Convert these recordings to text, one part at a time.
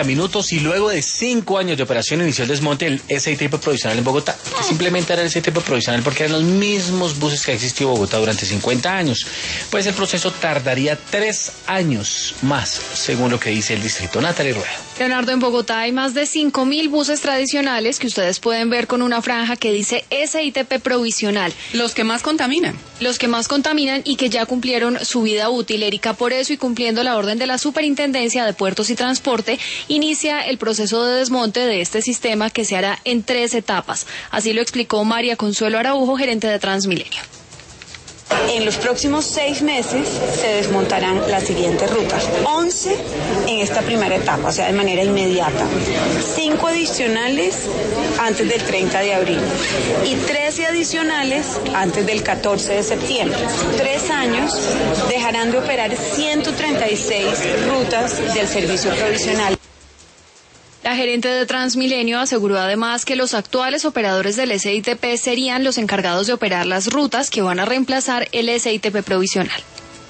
30 minutos y luego de 5 años de operación inició el desmonte del SITP provisional en Bogotá. Simplemente era el SITP provisional porque eran los mismos buses que ha existido en Bogotá durante 50 años. Pues el proceso tardaría 3 años más, según lo que dice el distrito. Natalie Rueda. Leonardo, en Bogotá hay más de 5.000 buses tradicionales que ustedes pueden ver con una franja que dice SITP provisional. Los que más contaminan. Los que más contaminan y que ya cumplieron su vida útil, Erika. Por eso, y cumpliendo la orden de la Superintendencia de Puertos y Transporte, inicia el proceso de desmonte de este sistema que se hará en 3 etapas. Así lo explicó María Consuelo Araujo, gerente de Transmilenio. En los próximos 6 meses se desmontarán las siguientes rutas. 11 en esta primera etapa, o sea, de manera inmediata. 5 adicionales antes del 30 de abril y 13 adicionales antes del 14 de septiembre. 3 años dejarán de operar 136 rutas del servicio provisional. La gerente de Transmilenio aseguró además que los actuales operadores del SITP serían los encargados de operar las rutas que van a reemplazar el SITP provisional.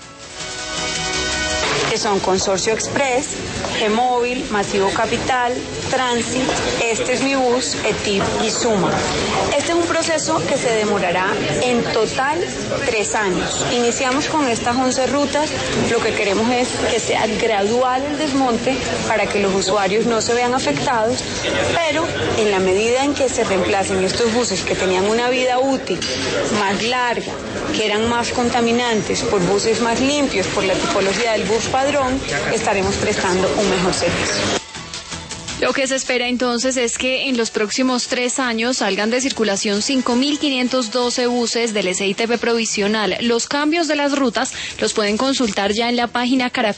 Que son Consorcio Express, G-Móvil, Masivo Capital, Transit, Este es mi bus, ETIP y Suma. Este es un proceso que se demorará en total 3 años. Iniciamos con estas 11 rutas, lo que queremos es que sea gradual el desmonte para que los usuarios no se vean afectados, pero en la medida en que se reemplacen estos buses que tenían una vida útil más larga, que eran más contaminantes, por buses más limpios, por la tipología del bus padrón, estaremos prestando un mejor servicio. Lo que se espera entonces es que en los próximos 3 años salgan de circulación 5.512 buses del SITP provisional. Los cambios de las rutas los pueden consultar ya en la página Caracol.